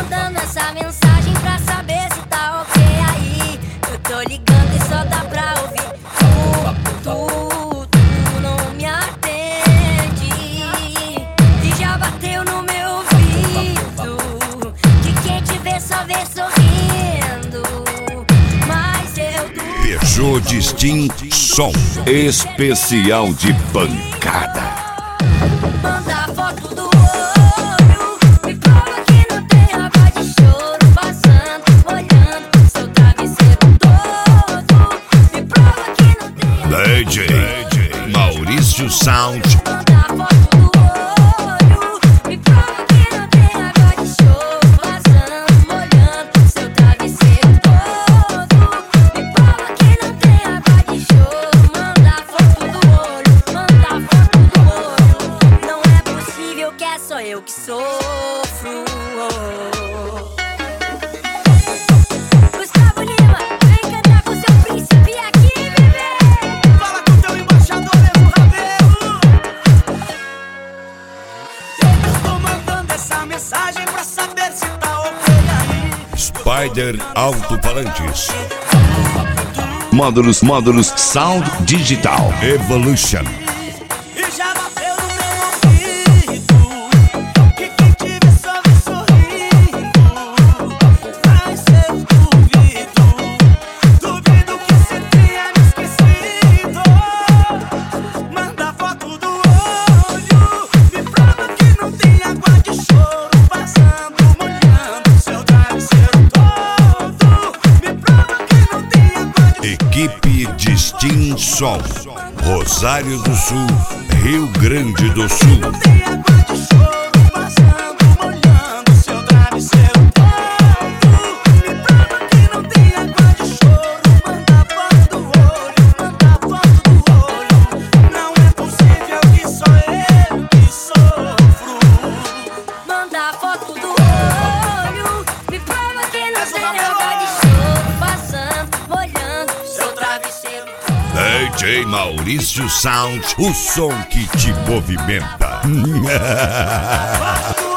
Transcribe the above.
mandando essa mensagem pra saber se tá ok aí. Eu tô ligando e só dá pra ouvir tu não me atende. E já bateu no meu ouvido que quem te vê só vê sorrindo. Mas eu Peugeot Distinção especial de bancada. manda foto do olho, me prova que não tem água de choro passando, olhando seu travesseiro todo. Me prova que não tem água DJ Maurício Sound. manda foto do olho, me prova que não tem água de choro passando, olhando seu travesseiro todo. Me prova que não tem água de choro, manda foto do olho, manda foto do olho. Não é possível que é só eu que sofro. Gustavo Lima, vem cantar com seu príncipe aqui, bebê. Fala com teu embaixador, Evo Rabelo. Eu tô mandando essa mensagem pra saber se tá ok aí. Spider Alto-Falantes. Módulos Sound Digital Evolution. E já bateu no meu ouvido que quem te vê só vê sorrindo. Mas eu duvido que você tenha me esquecido. Manda foto do olho, me prova que não tem água de choro passando, molhando seu travesseiro todo. Me prova que não tem água de Equipe Distinção, Rosário do Sul, Rio Grande do Sul. Não tem água de choro passando, molhando seu travesseiro todo. Me prova que não tem água de choro. Manda foto do olho, manda foto do olho. Não é possível que só eu que sofro. Manda foto do olho, me prova que não tem água de choro passando, molhando seu travesseiro. DJ Maurício Sound, o som que te movimenta. Foto do